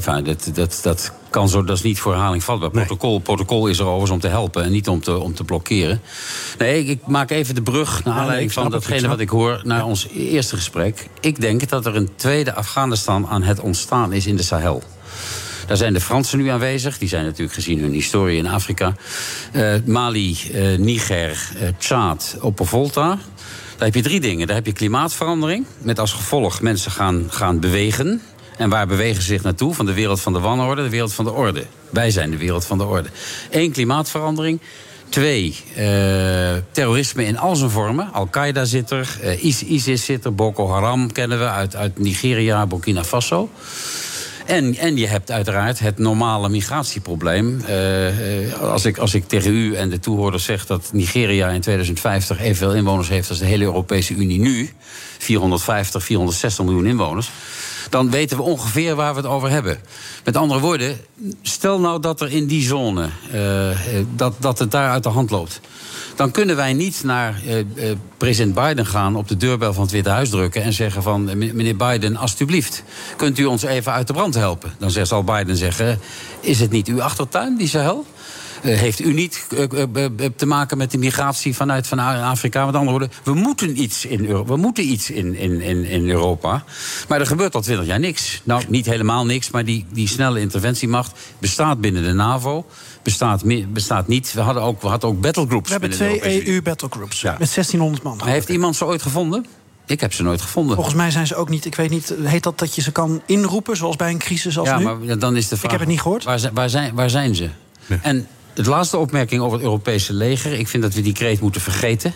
dat kan zo, dat is niet voor herhaling vatbaar. Protocol is er overigens om te helpen en niet om te blokkeren. Nee, ik maak even de brug naar aanleiding van datgene wat ik hoor naar ons eerste gesprek. Ik denk dat er een tweede Afghanistan aan het ontstaan is in de Sahel. Daar zijn de Fransen nu aanwezig. Die zijn natuurlijk gezien hun historie in Afrika. Mali, Niger, Tjaad, Opper-Volta. Daar heb je 3 dingen. Daar heb je klimaatverandering. Met als gevolg mensen gaan bewegen. En waar bewegen ze zich naartoe? Van de wereld van de wanorde, de wereld van de orde. Wij zijn de wereld van de orde. 1, klimaatverandering. 2, terrorisme in al zijn vormen. Al-Qaeda zit er, ISIS zit er, Boko Haram kennen we uit Nigeria, Burkina Faso. En je hebt uiteraard het normale migratieprobleem. Als ik tegen u en de toehoorders zeg dat Nigeria in 2050 evenveel inwoners heeft als de hele Europese Unie nu, 450, 460 miljoen inwoners, dan weten we ongeveer waar we het over hebben. Met andere woorden, stel nou dat er in die zone, dat het daar uit de hand loopt. Dan kunnen wij niet naar president Biden gaan, op de deurbel van het Witte Huis drukken en zeggen van, meneer Biden, alstublieft, kunt u ons even uit de brand helpen? Dan zal Biden zeggen, is het niet uw achtertuin, die Sahel? Heeft u niet te maken met de migratie van Afrika? Met andere woorden, we moeten iets in Europa. Maar er gebeurt al 20 jaar niks. Nou, niet helemaal niks, maar die snelle interventiemacht bestaat binnen de NAVO. Bestaat niet. We hadden ook battlegroups. We hebben 2 EU-battlegroups met 1600 man. Maar heeft iemand ze ooit gevonden? Ik heb ze nooit gevonden. Volgens mij zijn ze ook niet, ik weet niet, heet dat je ze kan inroepen, zoals bij een crisis als nu? Ja, maar dan is de vraag, ik heb het niet gehoord. Waar zijn ze? Ja. En de laatste opmerking over het Europese leger. Ik vind dat we die kreet moeten vergeten.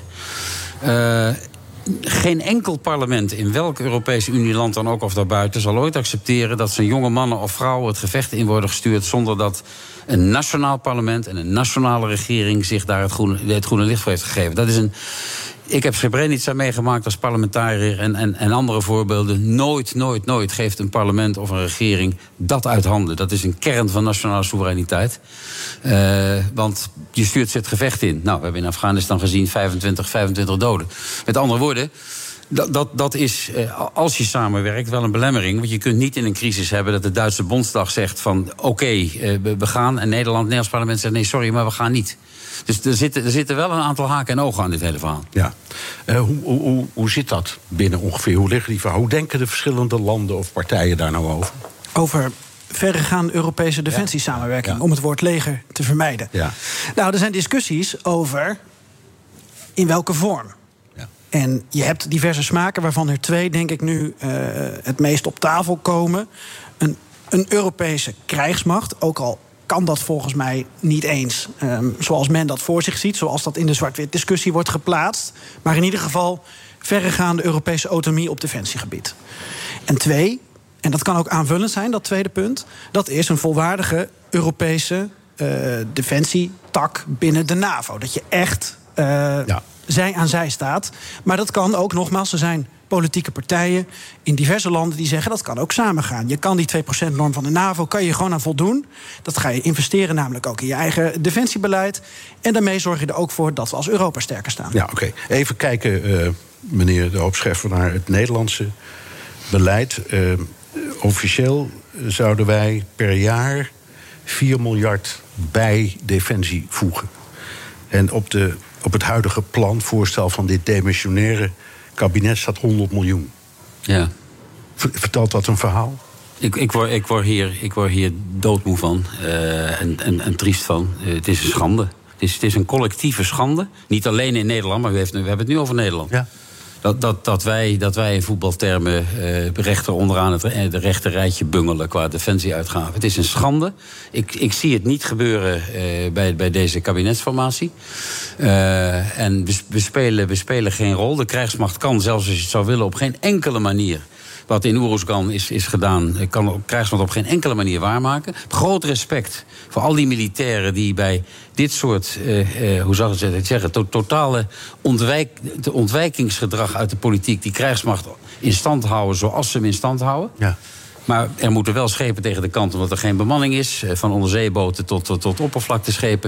Geen enkel parlement in welk Europese Unieland dan ook of daarbuiten zal ooit accepteren dat zijn jonge mannen of vrouwen het gevecht in worden gestuurd zonder dat een nationaal parlement en een nationale regering zich daar het groene licht voor heeft gegeven. Dat is ik heb Srebrenica meegemaakt als parlementariër en andere voorbeelden. Nooit geeft een parlement of een regering dat uit handen. Dat is een kern van nationale soevereiniteit. Want je stuurt ze het gevecht in. Nou, we hebben in Afghanistan gezien 25 doden. Met andere woorden, dat is, als je samenwerkt, wel een belemmering. Want je kunt niet in een crisis hebben dat de Duitse Bondsdag zegt van oké, we gaan. En Nederlands parlement zegt nee, sorry, maar we gaan niet. Dus er zitten wel een aantal haken en ogen aan dit hele verhaal. Ja. Hoe zit dat binnen ongeveer? Hoe liggen die verhaal? Hoe denken de verschillende landen of partijen daar nou over? Over verregaande Europese defensiesamenwerking, om het woord leger te vermijden. Ja. Nou, er zijn discussies over in welke vorm. Ja. En je hebt diverse smaken, waarvan er 2, denk ik, nu het meest op tafel komen. Een Europese krijgsmacht, ook al kan dat volgens mij niet eens zoals men dat voor zich ziet, zoals dat in de zwart-wit discussie wordt geplaatst. Maar in ieder geval verregaande Europese autonomie op defensiegebied. En 2, en dat kan ook aanvullend zijn, dat tweede punt, dat is een volwaardige Europese defensietak binnen de NAVO. Dat je echt zij aan zij staat. Maar dat kan ook, nogmaals, er zijn politieke partijen in diverse landen die zeggen dat kan ook samengaan. Je kan die 2%-norm van de NAVO kan je gewoon aan voldoen. Dat ga je investeren namelijk ook in je eigen defensiebeleid. En daarmee zorg je er ook voor dat we als Europa sterker staan. Ja, oké. Even kijken, meneer De Hoop Scheffer, naar het Nederlandse beleid. Officieel zouden wij per jaar 4 miljard bij defensie voegen. En op het huidige voorstel van dit demissionaire kabinet staat 100 miljoen. Ja. Vertelt dat een verhaal? Ik word hier doodmoe van en triest van. Het is een schande. Het is een collectieve schande. Niet alleen in Nederland, maar we hebben het nu over Nederland. Ja. Dat wij in voetbaltermen rechter onderaan het rechte rijtje bungelen qua defensieuitgaven. Het is een schande. Ik zie het niet gebeuren bij deze kabinetsformatie. En we spelen geen rol. De krijgsmacht kan, zelfs als je het zou willen, op geen enkele manier, wat in Oeruzgan is gedaan, kan de krijgsmacht op geen enkele manier waarmaken. Groot respect voor al die militairen die bij dit soort, hoe zou ik het zeggen, totale ontwijkingsgedrag uit de politiek die krijgsmacht in stand houden zoals ze hem in stand houden. Ja. Maar er moeten wel schepen tegen de kant, omdat er geen bemanning is. Van onderzeeboten tot oppervlakteschepen.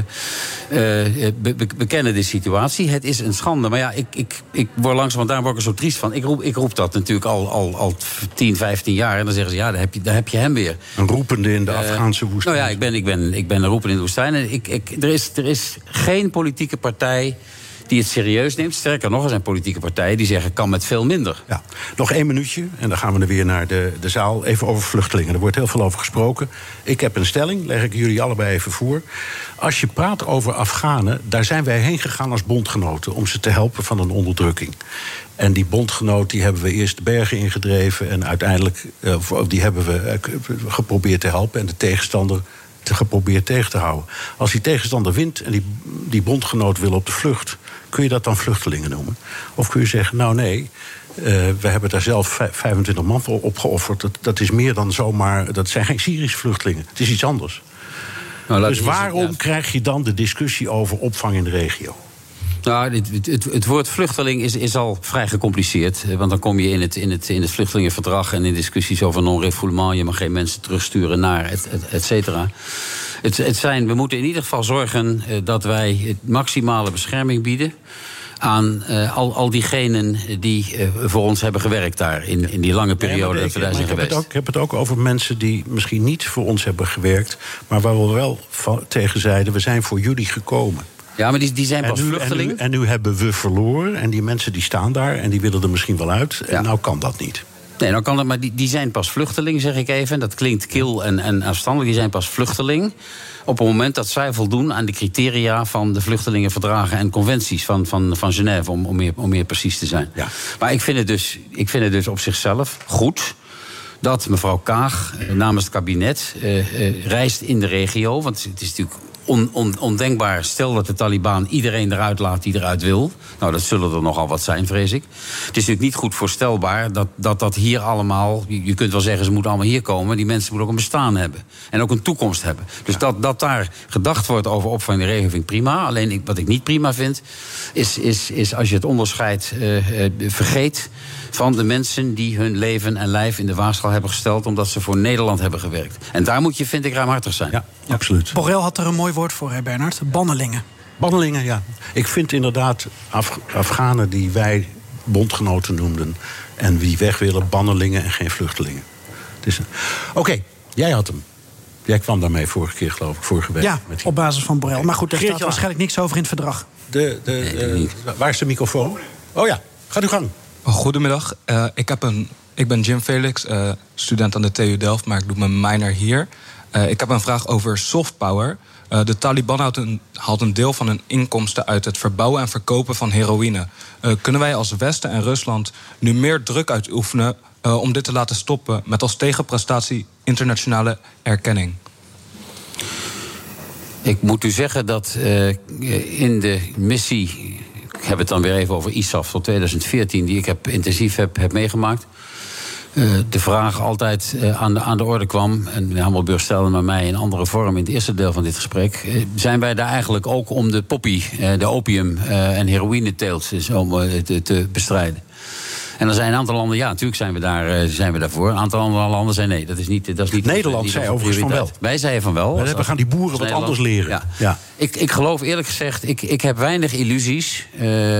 We kennen de situatie. Het is een schande. Maar ja, ik word langzaam, daarom word ik er zo triest van. Ik roep dat natuurlijk al 10, 15 jaar. En dan zeggen ze, ja, daar heb je hem weer. Een roepende in de Afghaanse woestijn. Nou ja, ik ben een roepende in de woestijn. En er is geen politieke partij die het serieus neemt. Sterker nog, er zijn politieke partijen die zeggen, kan met veel minder. Ja, nog 1 minuutje en dan gaan we er weer naar de zaal. Even over vluchtelingen. Er wordt heel veel over gesproken. Ik heb een stelling, leg ik jullie allebei even voor. Als je praat over Afghanen, daar zijn wij heen gegaan als bondgenoten om ze te helpen van een onderdrukking. En die bondgenoot die hebben we eerst de bergen ingedreven en uiteindelijk die hebben we geprobeerd te helpen en de tegenstander geprobeerd tegen te houden. Als die tegenstander wint en die bondgenoot wil op de vlucht, kun je dat dan vluchtelingen noemen? Of kun je zeggen, nou nee, we hebben daar zelf 25 man voor opgeofferd. Dat is meer dan zomaar, dat zijn geen Syrische vluchtelingen. Het is iets anders. Nou, dus waarom krijg je dan de discussie over opvang in de regio? Nou, het woord vluchteling is al vrij gecompliceerd. Want dan kom je in het vluchtelingenverdrag en in discussies over non-refoulement. Je mag geen mensen terugsturen naar, et cetera. We moeten in ieder geval zorgen dat wij het maximale bescherming bieden aan al diegenen die voor ons hebben gewerkt daar in die lange periode dat we daar zijn geweest. Ik heb het ook over mensen die misschien niet voor ons hebben gewerkt, maar waar we wel tegen zeiden, we zijn voor jullie gekomen. Ja, maar die zijn pas vluchteling. En nu hebben we verloren en die mensen die staan daar en die willen er misschien wel uit. En nou kan dat niet. Nee, nou kan dat, maar die zijn pas vluchteling, zeg ik even. Dat klinkt kil en afstandelijk. Die zijn pas vluchteling op het moment dat zij voldoen aan de criteria van de vluchtelingenverdragen en conventies van Genève, om meer precies te zijn. Ja. Maar ik vind het dus op zichzelf goed dat mevrouw Kaag namens het kabinet reist in de regio. Want het is natuurlijk ondenkbaar. Stel dat de Taliban iedereen eruit laat die eruit wil. Nou, dat zullen er nogal wat zijn, vrees ik. Het is natuurlijk niet goed voorstelbaar dat hier allemaal, je kunt wel zeggen, ze moeten allemaal hier komen. Die mensen moeten ook een bestaan hebben. En ook een toekomst hebben. Dus dat daar gedacht wordt over opvang in de regio vind ik prima. Alleen wat ik niet prima vind, is als je het onderscheid vergeet van de mensen die hun leven en lijf in de waagschaal hebben gesteld omdat ze voor Nederland hebben gewerkt. En daar moet je, vind ik, ruimhartig zijn. Ja, absoluut. Borrell had er een mooi woord voor, hè, Bernard? Bannelingen. Bannelingen, ja. Ik vind inderdaad Afghanen die wij bondgenoten noemden en wie weg willen, bannelingen en geen vluchtelingen. Oké, jij had hem. Jij kwam daarmee vorige keer, geloof ik, vorige week. Ja, op basis van Borrell. Maar goed, er staat waarschijnlijk niks over in het verdrag. Waar is de microfoon? Oh ja, gaat uw gang. Goedemiddag. Ik ben Jim Felix, student aan de TU Delft, maar ik doe mijn minor hier. Ik heb een vraag over soft power. De Taliban haalt een deel van hun inkomsten uit het verbouwen en verkopen van heroïne. Kunnen wij als Westen en Rusland nu meer druk uitoefenen om dit te laten stoppen, met als tegenprestatie internationale erkenning? Ik moet u zeggen dat in de missie, ik heb het dan weer even over ISAF tot 2014... die ik intensief heb meegemaakt. De vraag altijd aan de orde kwam, en meneer Hammelburg stelde maar mij in andere vorm in het eerste deel van dit gesprek, zijn wij daar eigenlijk ook om de poppy, de opium en heroïneteelt te bestrijden? En er zijn een aantal landen, ja, natuurlijk zijn we daarvoor. Een aantal andere landen zijn nee. Dat is niet Nederland zei overigens van wel. Wij zeiden van wel. We gaan die boeren wat anders leren. Ja. Ik geloof eerlijk gezegd, ik heb weinig illusies.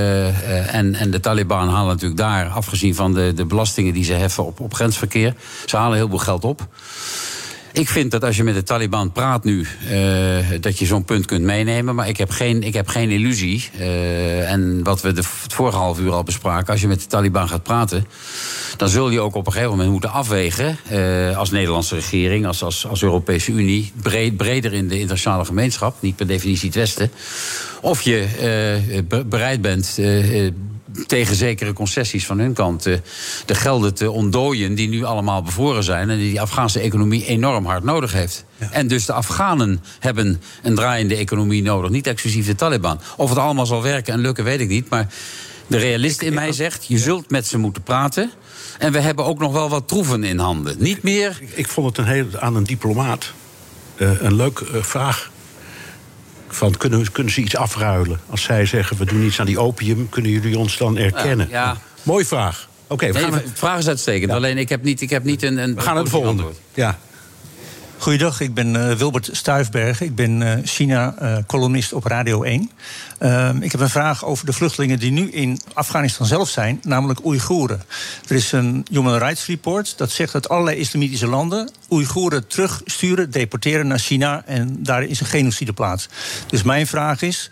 En de Taliban halen natuurlijk daar, afgezien van de belastingen die ze heffen op grensverkeer, ze halen heel veel geld op. Ik vind dat als je met de Taliban praat nu, dat je zo'n punt kunt meenemen. Maar ik heb geen illusie. En wat we het vorige half uur al bespraken, als je met de Taliban gaat praten, dan zul je ook op een gegeven moment moeten afwegen, als Nederlandse regering, als Europese Unie, breder in de internationale gemeenschap, niet per definitie het Westen, of je bereid bent tegen zekere concessies van hun kant de gelden te ontdooien die nu allemaal bevroren zijn en die Afghaanse economie enorm hard nodig heeft. Ja. En dus de Afghanen hebben een draaiende economie nodig, niet exclusief de Taliban. Of het allemaal zal werken en lukken, weet ik niet. Maar de realist in mij zegt, je zult met ze moeten praten. En we hebben ook nog wel wat troeven in handen. Niet meer. Ik vond het aan een diplomaat een leuke vraag. Van, kunnen ze iets afruilen? Als zij zeggen, we doen iets aan die opium, kunnen jullie ons dan erkennen? Ja. Mooie vraag. Oké, de vraag is uitstekend. Ja. Alleen ik heb niet een we gaan naar het volgende antwoord. Ja. Goeiedag, ik ben Wilbert Stuifbergen. Ik ben China-columnist op Radio 1. Ik heb een vraag over de vluchtelingen die nu in Afghanistan zelf zijn, namelijk Oeigoeren. Er is een Human Rights Report dat zegt dat allerlei islamitische landen Oeigoeren terugsturen, deporteren naar China en daar is een genocide plaats. Dus mijn vraag is,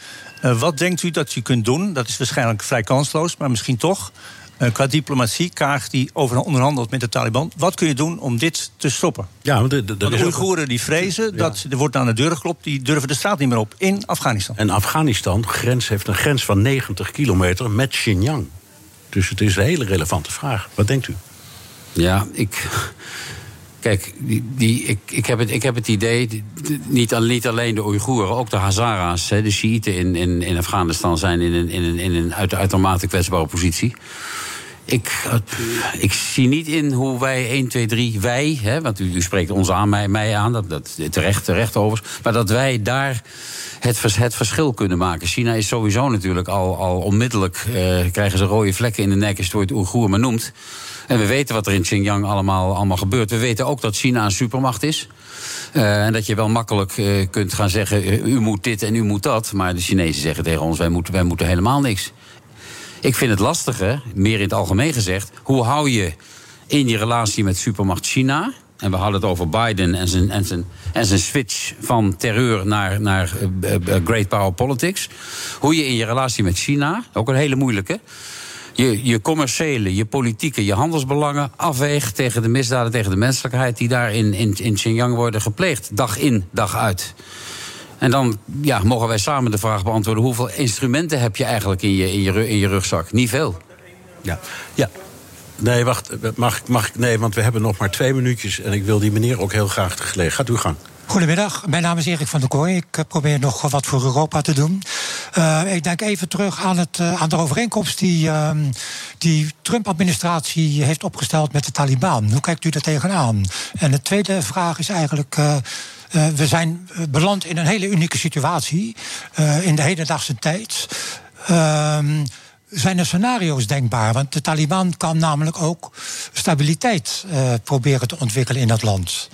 Wat denkt u dat u kunt doen? Dat is waarschijnlijk vrij kansloos, maar misschien toch. Qua diplomatie, Kaag die onderhandelt met de Taliban. Wat kun je doen om dit te stoppen? Ja, want de Oeigoeren die vrezen dat er wordt aan de deur geklopt. Die durven de straat niet meer op in Afghanistan. En Afghanistan heeft een grens van 90 kilometer met Xinjiang. Dus het is een hele relevante vraag. Wat denkt u? Ja, Kijk, ik heb het idee, niet alleen de Oeigoeren, ook de Hazara's, de Sjiïten in Afghanistan zijn in een uitermate kwetsbare positie. Ik zie niet in hoe wij 1, 2, 3, wij, want u spreekt ons aan, mij aan, dat terecht overigens, maar dat wij daar het verschil kunnen maken. China is sowieso natuurlijk al onmiddellijk, krijgen ze rode vlekken in de nek als het woord Oeigoer maar noemt. En we weten wat er in Xinjiang allemaal gebeurt. We weten ook dat China een supermacht is. En dat je wel makkelijk kunt gaan zeggen, u moet dit en u moet dat. Maar de Chinezen zeggen tegen ons, wij moeten helemaal niks. Ik vind het lastige, meer in het algemeen gezegd, hoe hou je in je relatie met supermacht China, en we hadden het over Biden en zijn switch van terreur naar great power politics, hoe je in je relatie met China, ook een hele moeilijke, je commerciële, je politieke, je handelsbelangen afweegt tegen de misdaden, tegen de menselijkheid die daar in Xinjiang worden gepleegd, dag in, dag uit. En dan mogen wij samen de vraag beantwoorden, hoeveel instrumenten heb je eigenlijk in je rugzak? Niet veel. Ja. Nee, wacht. Nee, want we hebben nog maar 2 minuutjes en ik wil die meneer ook heel graag tegelijk. Gaat uw gang. Goedemiddag, mijn naam is Erik van der Kooi. Ik probeer nog wat voor Europa te doen. Ik denk even terug aan de overeenkomst die Trump-administratie heeft opgesteld met de Taliban. Hoe kijkt u daar tegenaan? En de tweede vraag is eigenlijk, we zijn beland in een hele unieke situatie in de hedendaagse tijd. Zijn er scenario's denkbaar? Want de Taliban kan namelijk ook stabiliteit proberen te ontwikkelen in dat land.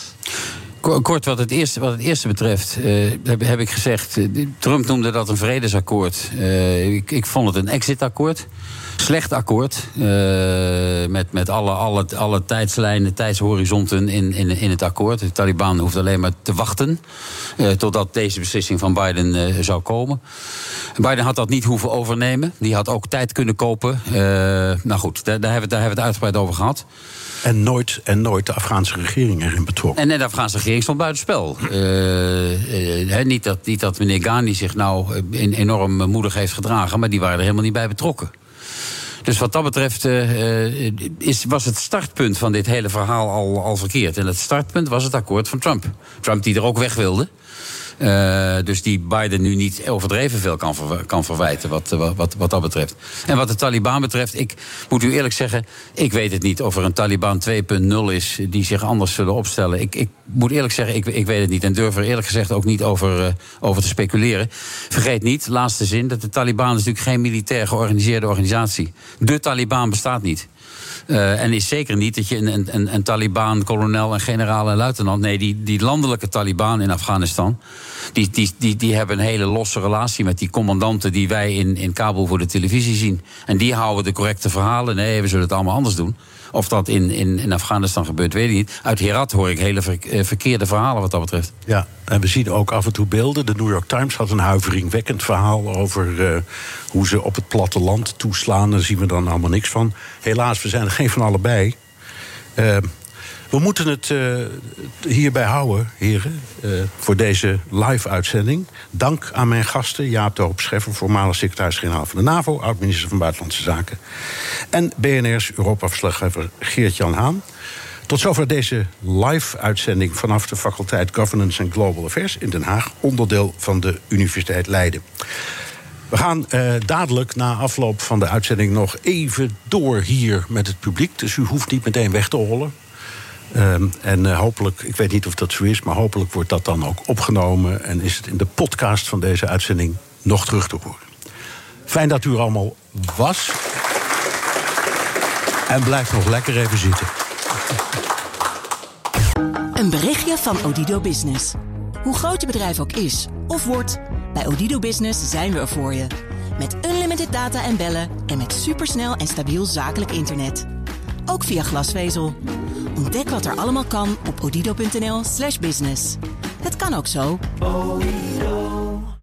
Kort, wat het eerste betreft, heb ik gezegd, Trump noemde dat een vredesakkoord. Ik vond het een exitakkoord. Slecht akkoord. Met alle tijdslijnen, tijdshorizonten in het akkoord. De Taliban hoeft alleen maar te wachten totdat deze beslissing van Biden zou komen. Biden had dat niet hoeven overnemen. Die had ook tijd kunnen kopen. Nou goed, daar hebben we het uitgebreid over gehad. En nooit de Afghaanse regering erin betrokken. En de Afghaanse regering stond buitenspel. Niet dat meneer Ghani zich nou enorm moedig heeft gedragen, maar die waren er helemaal niet bij betrokken. Dus wat dat betreft was het startpunt van dit hele verhaal al verkeerd. En het startpunt was het akkoord van Trump. Trump die er ook weg wilde. Dus die Biden nu niet overdreven veel kan verwijten wat dat betreft. En wat de Taliban betreft, ik moet u eerlijk zeggen, ik weet het niet of er een Taliban 2.0 is die zich anders zullen opstellen. Ik moet eerlijk zeggen, ik weet het niet en durf er eerlijk gezegd ook niet over te speculeren. Vergeet niet, laatste zin, dat de Taliban is natuurlijk geen militair georganiseerde organisatie. De Taliban bestaat niet. En is zeker niet dat je een Taliban, kolonel en generaal en luitenant. Nee, die landelijke Taliban in Afghanistan, die hebben een hele losse relatie met die commandanten die wij in Kabul voor de televisie zien. En die houden de correcte verhalen. Nee, we zullen het allemaal anders doen. Of dat in Afghanistan gebeurt, weet ik niet. Uit Herat hoor ik hele verkeerde verhalen wat dat betreft. Ja, en we zien ook af en toe beelden. De New York Times had een huiveringwekkend verhaal over hoe ze op het platteland toeslaan. Daar zien we dan allemaal niks van. Helaas, we zijn er geen van allebei. We moeten het hierbij houden, heren, voor deze live-uitzending. Dank aan mijn gasten, Jaap de Hoop Scheffer, voormalig secretaris-generaal van de NAVO, oud-minister van Buitenlandse Zaken, en BNR's Europa-verslaggever Geert-Jan Haan. Tot zover deze live-uitzending vanaf de faculteit Governance and Global Affairs in Den Haag, onderdeel van de Universiteit Leiden. We gaan dadelijk na afloop van de uitzending nog even door hier met het publiek, dus u hoeft niet meteen weg te hollen. En hopelijk, ik weet niet of dat zo is, maar hopelijk wordt dat dan ook opgenomen en is het in de podcast van deze uitzending nog terug te horen. Fijn dat u er allemaal was. En blijf nog lekker even zitten. Een berichtje van Odido Business. Hoe groot je bedrijf ook is of wordt, bij Odido Business zijn we er voor je. Met unlimited data en bellen en met supersnel en stabiel zakelijk internet. Ook via glasvezel. Ontdek wat er allemaal kan op odido.nl/business. Het kan ook zo.